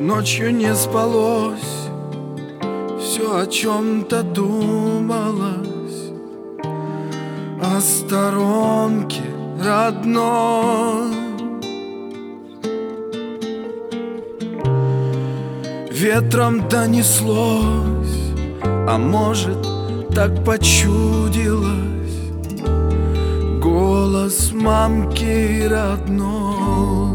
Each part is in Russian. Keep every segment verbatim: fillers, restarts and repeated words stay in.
Ночью не спалось, все о чем-то думалось, о сторонке родной. Ветром донеслось, а может, так почудилось, голос мамки родной.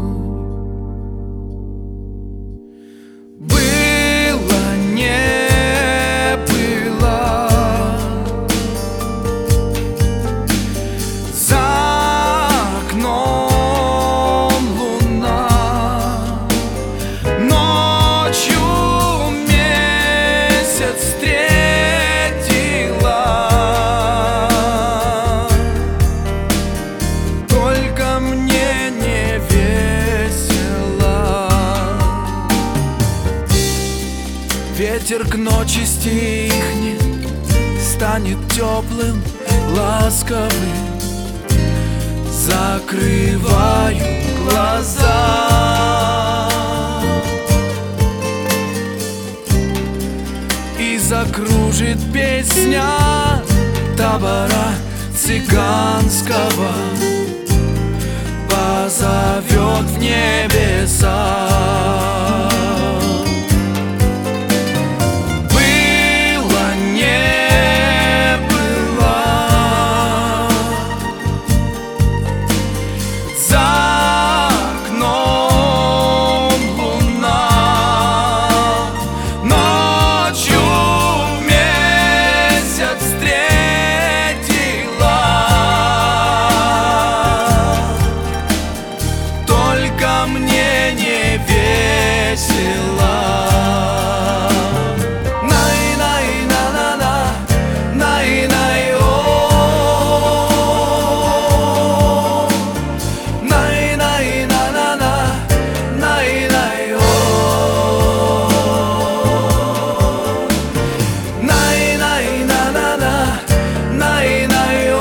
Было, не было, за окном луна, ночью месяц встретила, только мне не весело. Ветер к ночи стихнет, станет теплым, ласковым. Закрываю глаза, и закружит песня табора цыганского, позовет в небеса. Мне не весело. Най-най-на-на-на, най-най-о, най-най-на-на-на, най-най-о, най-най-на-на-на, най-най-о.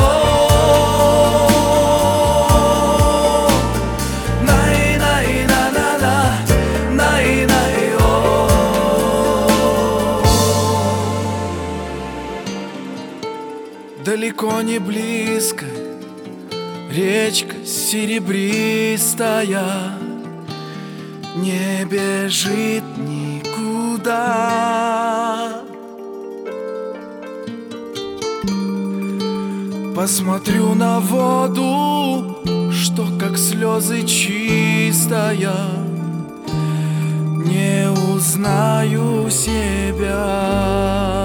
Далеко не близко, речка серебристая не бежит никуда. Посмотрю на воду, что как слезы чистая, не узнаю себя.